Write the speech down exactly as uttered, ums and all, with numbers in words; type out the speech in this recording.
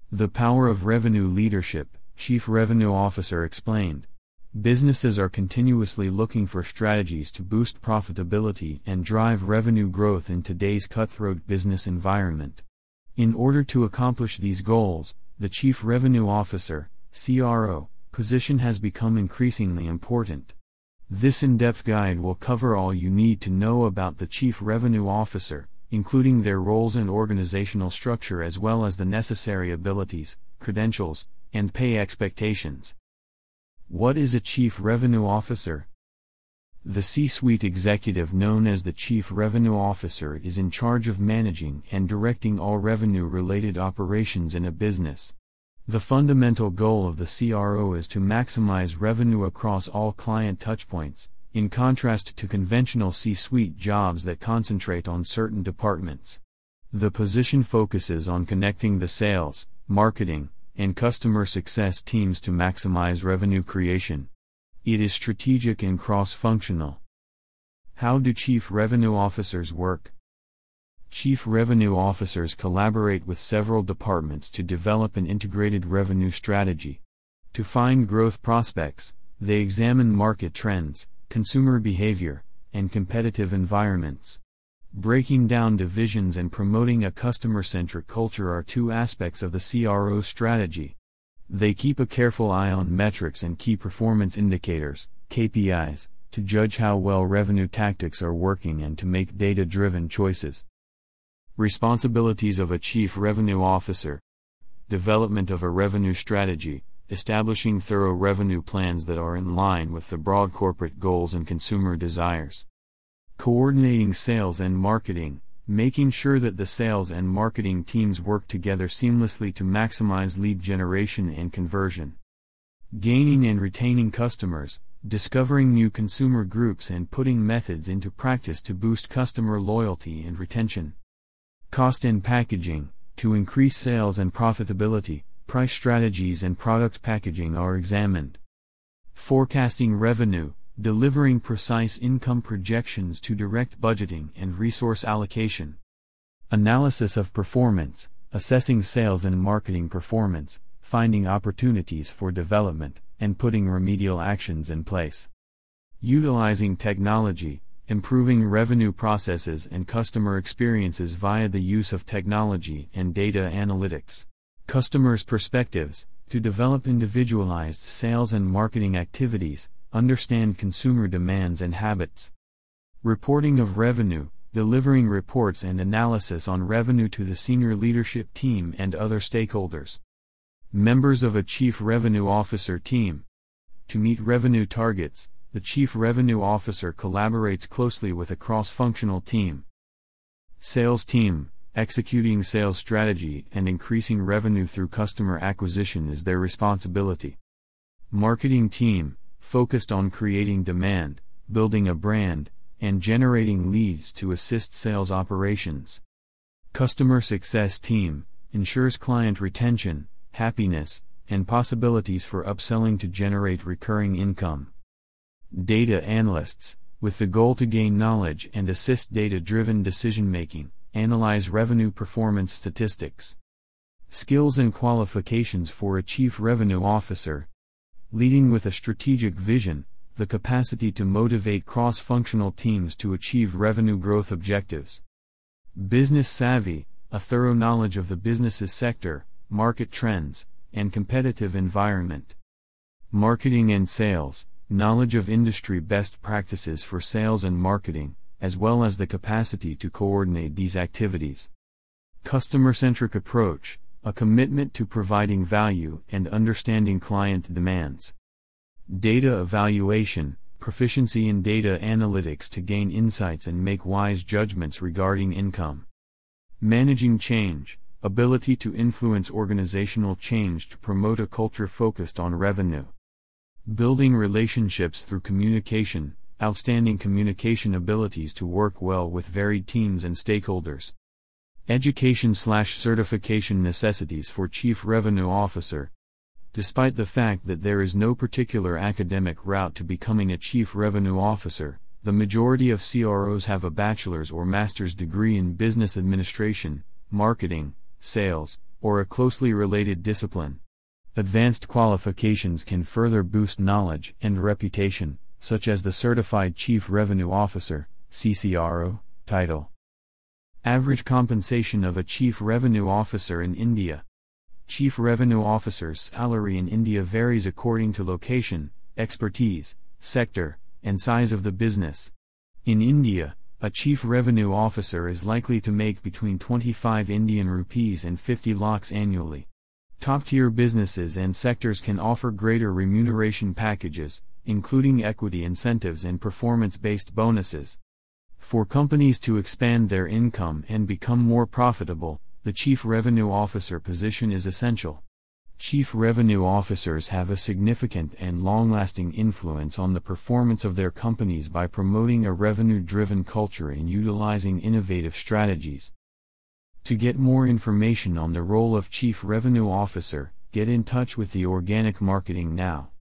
The power of revenue leadership, Chief Revenue Officer explained. Businesses are continuously looking for strategies to boost profitability and drive revenue growth in today's cutthroat business environment. In order to accomplish these goals, the Chief Revenue Officer, C R O, position has become increasingly important. This in-depth guide will cover all you need to know about the Chief Revenue Officer, including their roles and organizational structure as well as the necessary abilities, credentials, and pay expectations. What is a Chief Revenue Officer? The C-suite executive known as the Chief Revenue Officer is in charge of managing and directing all revenue-related operations in a business. The fundamental goal of the C R O is to maximize revenue across all client touchpoints, in contrast to conventional C-suite jobs that concentrate on certain departments. The position focuses on connecting the sales, marketing, and customer success teams to maximize revenue creation. It is strategic and cross-functional. How do Chief Revenue Officers work? Chief Revenue Officers collaborate with several departments to develop an integrated revenue strategy. To find growth prospects, they examine market trends, consumer behavior, and competitive environments. Breaking down divisions and promoting a customer-centric culture are two aspects of the C R O strategy. They keep a careful eye on metrics and key performance indicators, K P Is, to judge how well revenue tactics are working and to make data-driven choices. Responsibilities of a Chief Revenue Officer: development of a revenue strategy, establishing thorough revenue plans that are in line with the broad corporate goals and consumer desires. Coordinating sales and marketing, making sure that the sales and marketing teams work together seamlessly to maximize lead generation and conversion. Gaining and retaining customers, discovering new consumer groups and putting methods into practice to boost customer loyalty and retention. Cost and packaging, to increase sales and profitability, price strategies and product packaging are examined. Forecasting revenue, delivering precise income projections to direct budgeting and resource allocation. Analysis of performance, assessing sales and marketing performance, finding opportunities for development, and putting remedial actions in place. Utilizing technology, improving revenue processes and customer experiences via the use of technology and data analytics. Customers' perspectives, to develop individualized sales and marketing activities, understand consumer demands and habits. Reporting of revenue, delivering reports and analysis on revenue to the senior leadership team and other stakeholders. Members of a Chief Revenue Officer team. To meet revenue targets, the Chief Revenue Officer collaborates closely with a cross-functional team. Sales team, executing sales strategy and increasing revenue through customer acquisition is their responsibility. Marketing team, focused on creating demand, building a brand, and generating leads to assist sales operations. Customer success team, ensures client retention, happiness, and possibilities for upselling to generate recurring income. Data analysts, with the goal to gain knowledge and assist data-driven decision-making, analyze revenue performance statistics. Skills and qualifications for a Chief Revenue Officer: leading with a strategic vision, the capacity to motivate cross-functional teams to achieve revenue growth objectives. Business savvy, a thorough knowledge of the business's sector, market trends, and competitive environment. Marketing and sales, knowledge of industry best practices for sales and marketing, as well as the capacity to coordinate these activities. Customer-centric approach, a commitment to providing value and understanding client demands. Data evaluation, proficiency in data analytics to gain insights and make wise judgments regarding income. Managing change, ability to influence organizational change to promote a culture focused on revenue. Building relationships through communication, outstanding communication abilities to work well with varied teams and stakeholders. Education slash certification necessities for Chief Revenue Officer. Despite the fact that there is no particular academic route to becoming a Chief Revenue Officer, the majority of C R Os have a bachelor's or master's degree in business administration, marketing, sales, or a closely related discipline. Advanced qualifications can further boost knowledge and reputation, such as the Certified Chief Revenue Officer (C C R O) title. Average compensation of a Chief Revenue Officer in India. Chief Revenue Officer's salary in India varies according to location, expertise, sector, and size of the business. In India, a Chief Revenue Officer is likely to make between twenty-five Indian rupees and fifty lakhs annually. Top-tier businesses and sectors can offer greater remuneration packages, including equity incentives and performance-based bonuses. For companies to expand their income and become more profitable, the Chief Revenue Officer position is essential. Chief Revenue Officers have a significant and long-lasting influence on the performance of their companies by promoting a revenue-driven culture and utilizing innovative strategies. To get more information on the role of Chief Revenue Officer, get in touch with the Organic Marketing now.